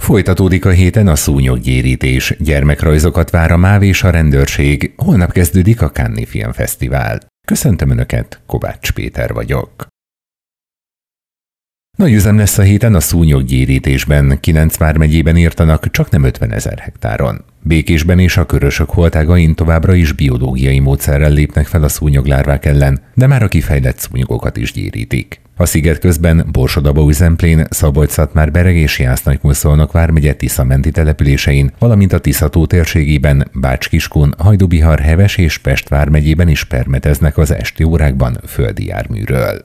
Folytatódik a héten a szúnyoggyérítés, gyermekrajzokat vár a MÁV és a rendőrség, holnap kezdődik a Cannes-i Filmfesztivál. Köszöntöm Önöket, Kovács Péter vagyok. Nagy üzem lesz a héten a szúnyoggyérítésben, 9 vármegyében írtanak, csak nem 50 000 hektáron. Békésben és a Körösök holtágain továbbra is biológiai módszerrel lépnek fel a szúnyoglárvák ellen, de már a kifejlett szúnyogokat is gyérítik. A sziget közben Borsod-Abaúj-Zemplén, Szabolcs-Szatmár-Bereg és Jász-Nagymúszolnok vármegye Tisza-menti településein, valamint a Tisza-tó térségében, Bács-Kiskun, Hajdú-Bihar, Heves és Pest vármegyében is permeteznek az esti órákban földi járműről.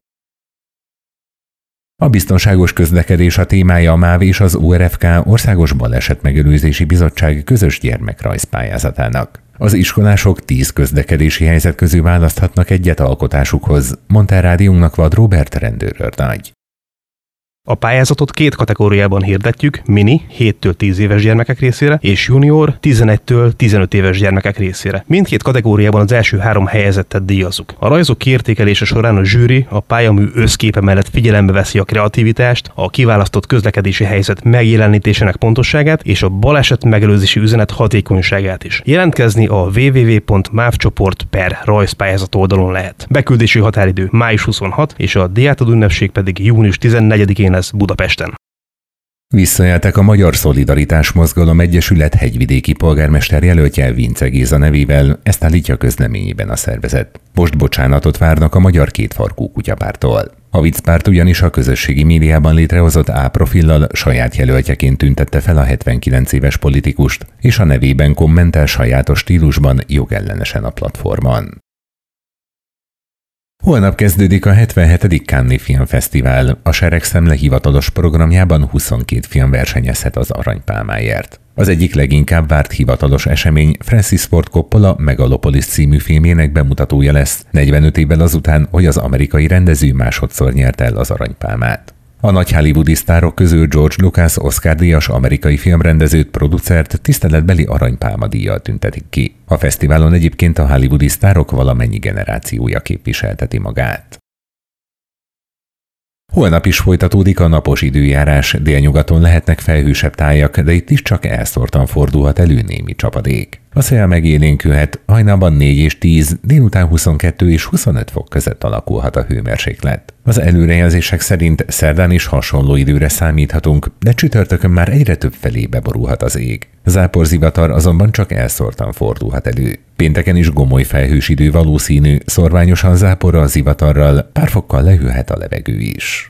A biztonságos közlekedés a témája a MÁV és az ORFK Országos Balesetmegelőzési Bizottság közös gyermekrajzpályázatának. Az iskolások 10 közlekedési helyzet közül választhatnak egyet alkotásukhoz, mondta rádiónknak Vad Róbert rendőrőrnagy. A pályázatot 2 kategóriában hirdetjük, mini 7-től 10 éves gyermekek részére és junior 11-től 15 éves gyermekek részére. Mindkét kategóriában az első 3 helyezettet díjazzuk. A rajzok kiértékelése során a zsűri a pályamű összképe mellett figyelembe veszi a kreativitást, a kiválasztott közlekedési helyzet megjelenítésének pontosságát és a baleset megelőzési üzenet hatékonyságát is. Jelentkezni a www.mavcsoport.per-rajzpályázat oldalon lehet. Beküldési határidő május 26 és a diátadó ünnepség pedig június 14-én lesz Budapesten. Visszaéltek a Magyar Szolidaritás Mozgalom Egyesület hegyvidéki polgármester jelöltje Vince Géza nevével, ezt állítja közleményében a szervezet. Most bocsánatot várnak a Magyar Kétfarkú Kutyapárttól. A viccpárt ugyanis a közösségi médiában létrehozott A-profillal saját jelöltjeként tüntette fel a 79 éves politikust, és a nevében kommentál sajátos stílusban jogellenesen a platformon. Holnap kezdődik a 77. Cannes-i Filmfesztivál. A Seregszemle hivatalos programjában 22 film versenyezhet az aranypálmáért. Az egyik leginkább várt hivatalos esemény Francis Ford Coppola Megalopolis című filmjének bemutatója lesz, 45 évvel azután, hogy az amerikai rendező másodszor nyerte el az aranypálmát. A nagy hollywoodi sztárok közül George Lucas Oscar-díjas amerikai filmrendezőt, producert tiszteletbeli aranypálmadíjjal tüntetik ki. A fesztiválon egyébként a hollywoodi sztárok valamennyi generációja képviselteti magát. Holnap is folytatódik a napos időjárás, délnyugaton lehetnek felhősebb tájak, de itt is csak elszórtan fordulhat elő némi csapadék. A szél megélénkülhet, hajnalban 4 és 10, délután 22 és 25 fok között alakulhat a hőmérséklet. Az előrejelzések szerint szerdán is hasonló időre számíthatunk, de csütörtökön már egyre több felé beborulhat az ég. Záporzivatar azonban csak elszórtan fordulhat elő. Pénteken is gomoly felhős idő valószínű, szorványosan záporral, zivatarral, pár fokkal lehűlhet a levegő is.